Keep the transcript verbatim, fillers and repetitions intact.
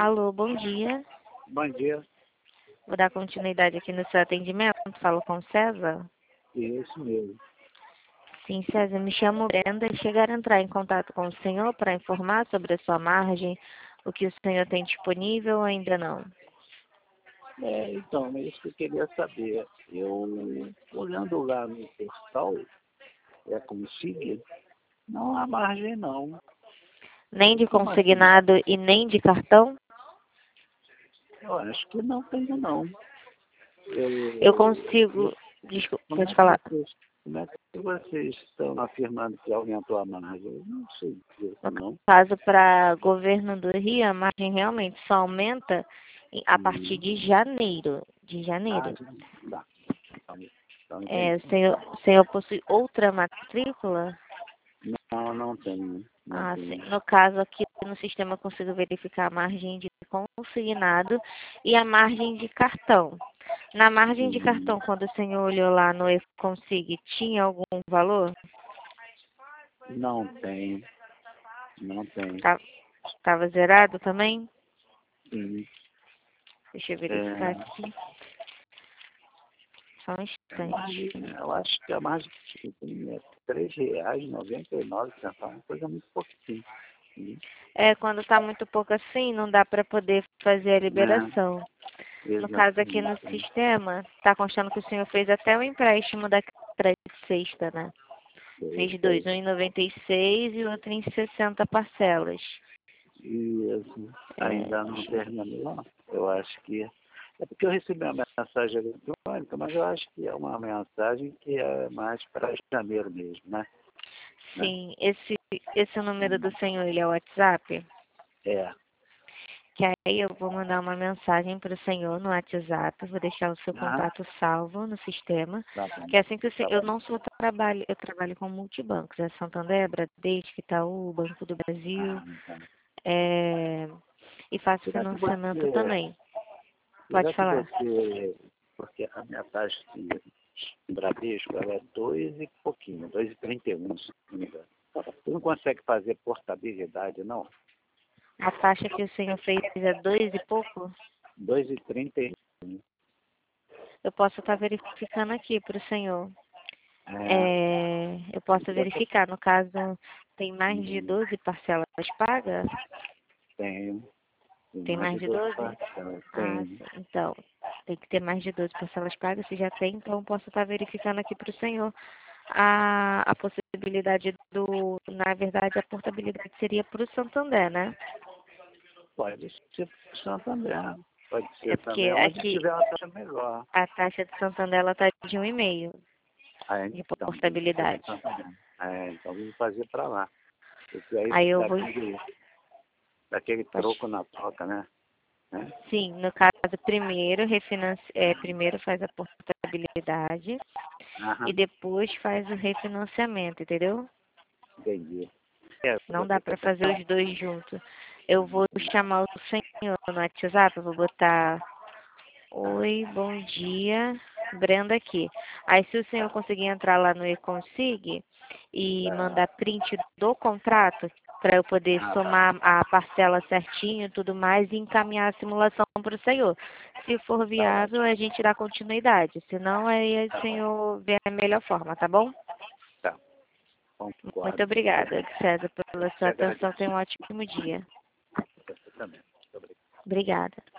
Alô, bom dia. Bom dia. Vou dar continuidade aqui no seu atendimento. Falo com o César? Isso mesmo. Sim, César, me chamo Brenda. Chegaram a entrar em contato com o senhor para informar sobre a sua margem, o que o senhor tem disponível ou ainda não? É, então, é isso que eu queria saber. Eu, olhando lá no portal, é consigo, não há margem não. Nem de Como assim? consignado e nem de cartão? Eu acho que não tenho não. Eu, Eu consigo... Desculpa, como, pode é que falar. vocês, como é que vocês estão afirmando que aumentou a margem? Eu não sei disso No não. caso, para governo do Rio, a margem realmente só aumenta em- a partir Hum. de janeiro. De Ah, janeiro. tá. Então, então É, o entendi. senhor, o senhor possui outra matrícula? Não, não tenho. Não Ah, sim. tenho. No caso, aqui no sistema eu consigo verificar a margem de consignado e a margem de cartão. Na margem de Hum, cartão, quando o senhor olhou lá no E-Consig, tinha algum valor? não tenho. Não tenho. Estava zerado também? Sim. Deixa eu verificar É, aqui. Só um a margem, instante. eu acho que a margem que tem é três reais e noventa e nove centavos, uma coisa muito pouquinho. Sim. É, quando está muito pouco assim, não dá para poder fazer a É, liberação. No caso, aqui no exatamente. sistema, está constando que o senhor fez até o empréstimo da sexta, né? Fez, Fez dois, fez. um em noventa e seis e outro em sessenta parcelas. Isso É, ainda não terminou. Eu acho que. É porque eu recebi uma mensagem eletrônica, mas eu acho que é uma mensagem que é mais para janeiro mesmo, né? né? sim, esse, esse número do senhor, ele é o WhatsApp? É. Que aí eu vou mandar uma mensagem para o senhor no WhatsApp, vou deixar o seu Ah, contato salvo no sistema, tá bom. que é assim que o senhor, Tá eu bom. não sou trabalho, eu trabalho com multibancos, é Santander, Bradesco, Itaú, Banco do Brasil, Ah, tá. é, e faço Já que financiamento você, também. Pode já que falar. você, porque a minha taxa de Bradesco ela é dois e pouquinho, dois e trinta e um, se não me engano. Você não consegue fazer portabilidade, não? A taxa que o senhor fez é dois e pouco? Dois e trinta e um. Eu posso estar verificando aqui para o senhor. É, É, eu posso essa verificar, no caso, tem mais de hum, doze parcelas pagas? tenho, tem Tem mais mais de de doze doze? parcelas, Ah, tenho. sim. Então, tem que ter mais de doze parcelas pagas. Se já tem, então posso estar verificando aqui para o senhor a, a possibilidade do... Na verdade, a portabilidade seria para o Santander, né? Pode ser Santander, pode É ser porque também onde aqui tiver uma taxa melhor. a taxa de Santander ela está de um vírgula cinco Ah, de então, tem que ser no portabilidade. Santander. É, então vou fazer para lá. Porque aí Aí eu dá vou... aquele, dá aquele troco pode- na troca, né? né? Sim, no caso, primeiro, refinanci... é, primeiro faz a portabilidade e Aham, depois faz o refinanciamento, entendeu? entendi. É, Não dá você para tá fazer pensando. os dois juntos. Eu vou chamar o senhor no WhatsApp, eu vou botar oi, bom dia, Brenda aqui. Aí se o senhor conseguir entrar lá no E-Consig e mandar print do contrato para eu poder Ah, tá. somar a parcela certinho e tudo mais e encaminhar a simulação para o senhor. Se for Tá viável, ótimo. a gente dá continuidade. Se não, aí o Tá bom. senhor vê a melhor forma, tá bom? Tá. Muito Concordo. obrigada, César, pela Te sua atenção. agradeço. Tenha um ótimo dia. Você também. Muito obrigado. Obrigada.